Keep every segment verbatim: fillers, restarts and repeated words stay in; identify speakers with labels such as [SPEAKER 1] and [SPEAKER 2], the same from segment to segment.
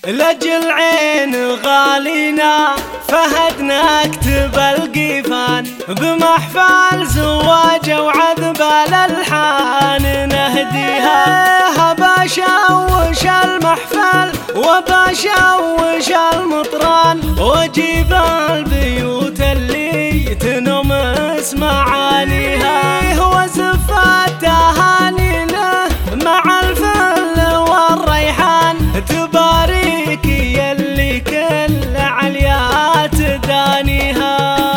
[SPEAKER 1] لجل عين غالينا فهدنا اكتب القيفان بمحفل زواجه وعذب الالحان نهديها بشوش المحفل وبشوش المطران واجيب البيوت اللي تنمس معانيها وزف التهاني له مع الفل والريحان تبارك يلي كل عليات دانيها.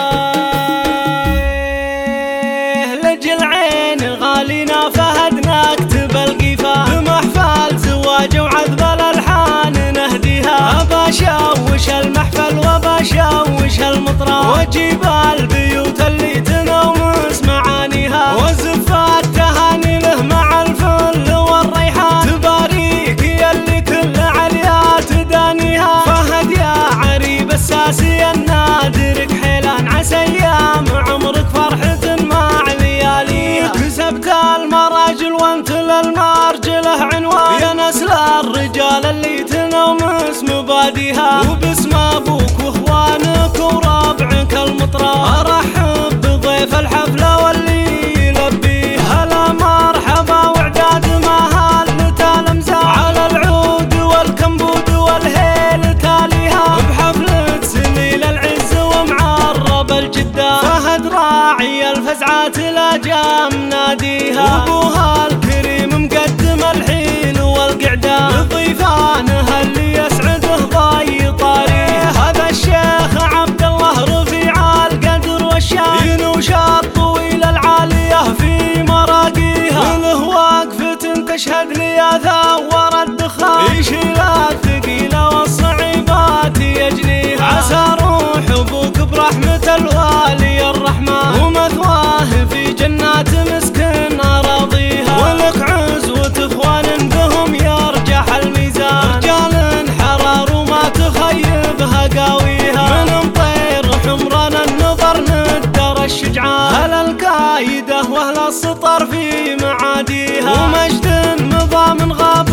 [SPEAKER 1] لجل عين غالينا فهدنا اكتب القيفان بمحفل زواج وعذب الالحان نهديها بشوش المحفل وبشوش المطران واجيب البيوت اللي تنومس معانيها وزف التهاني له مع الفل والريحان تبارك يلي كل عليات دانيها. فهد يا عريب الساسي النادر كحيلان عسى ايام عمرك فرحة مع لياليها كسبت المراجل وانت للمرجله عنوان يا نسل الرجال اللي تنومس مباديها وباسم ابوك واخوانك وربعك المطران ارحب بضيف الحفله واللي يلبيها هلا مرحبا وعداد ما هلت الامزاج على العود والكمبود والهيل تاليها بحفله سميل العز ومعرب الجدان فهد راعي الفزعات الاجام ناديها وابوها الكريم مقدم الحيل والقعدان ضيفانها اللي يسعده ضي طاريه هذا الشيخ عبد الله رفيع القدر والشان ينوش الطويل العاليه في مراقيها وله وقفة تشهد لي ثور الدخان يشيل الثقيله والصعيبات يجنيها عسى روح ابوك برحمه الوالي الرحمن ومثواه في جنات مسكن اراضيها ولك عزوة اخوان بهم يرجح الميزان رجال حرار وما تخيبها قاويها من مطير حمران النظر ندر الشجعان هل الكايده واهل السطر في معاديها ومجد مضى من غاب